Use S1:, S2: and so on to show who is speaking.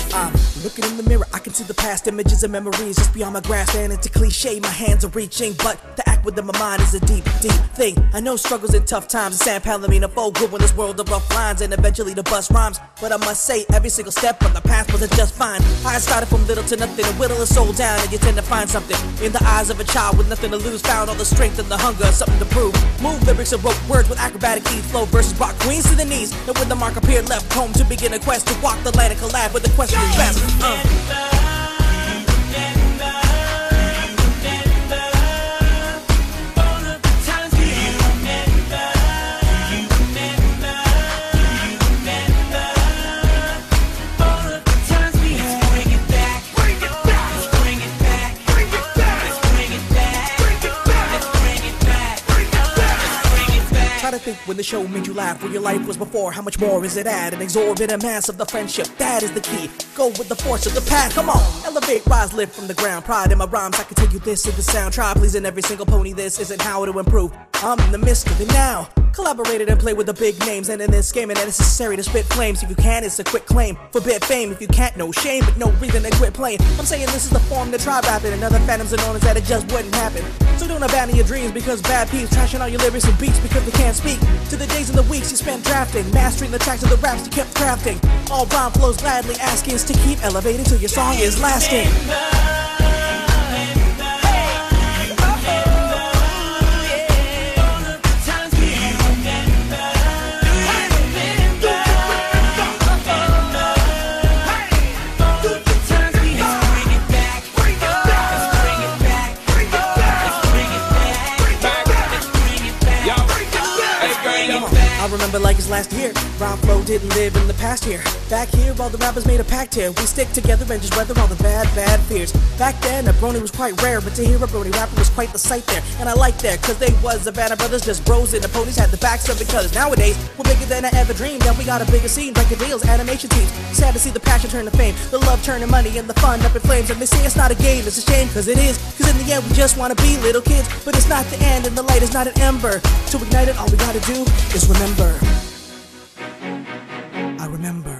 S1: I'm looking in the mirror, I can see the past images and memories just beyond my grasp, and it's a cliche, my hands are reaching, but to act within my mind is a deep, deep thing. I know struggles and tough times, and San Palomino fold good in this world of rough lines, and eventually to bust rhymes. But I must say, every single step on the path wasn't just fine. I started from little to nothing, and whittle a soul down, and you tend to find something in the eyes of a child with nothing to lose. Found all the strength and the hunger, something to prove. Move lyrics and wrote words with acrobatic ease, flow versus rock queens to the knees. And when the mark appeared, left home to begin a quest to walk the land and collab with the question is best. Try to think when the show made you laugh, where your life was before, how much more is it at? An exorbitant mass of the friendship, that is the key. Go with the force of the path, come on. Elevate, rise, live from the ground. Pride in my rhymes, I can tell you this is the sound. Try pleasing every single pony, this isn't how to improve. I'm in the midst of it now. Collaborated and play with the big names, and in this game it ain't necessary to spit flames. If you can, it's a quick claim. Forbid fame, if you can't, no shame, but no reason to quit playing. I'm saying this is the form to try rapping, and other phantoms are known as that it just wouldn't happen. So don't abandon your dreams because bad peeps, trashing all your lyrics and beats because they can't speak to the days and the weeks you spent drafting, mastering the tracks of the raps you kept crafting. All rhyme flows gladly asking us to keep elevating till your song is lasting. I remember like it's last year, rhyme flow didn't live in the past here. Back here, all the rappers made a pact here. We stick together and just weather all the bad fears. Back then, a brony was quite rare, but to hear a brony rapper was quite the sight there. And I liked that, cause they was a band of brothers, just bros and the ponies had the backs of it. Cause nowadays, we're bigger than I ever dreamed, and we got a bigger scene, record deals, animation teams. Sad to see the passion turn to fame, the love turn to money, and the fun up in flames. And they say it's not a game, it's a shame, cause it is. Cause in the end, we just wanna be little kids, but it's not the end, and the light is not an ember. To ignite it, all we gotta do is remember. I remember.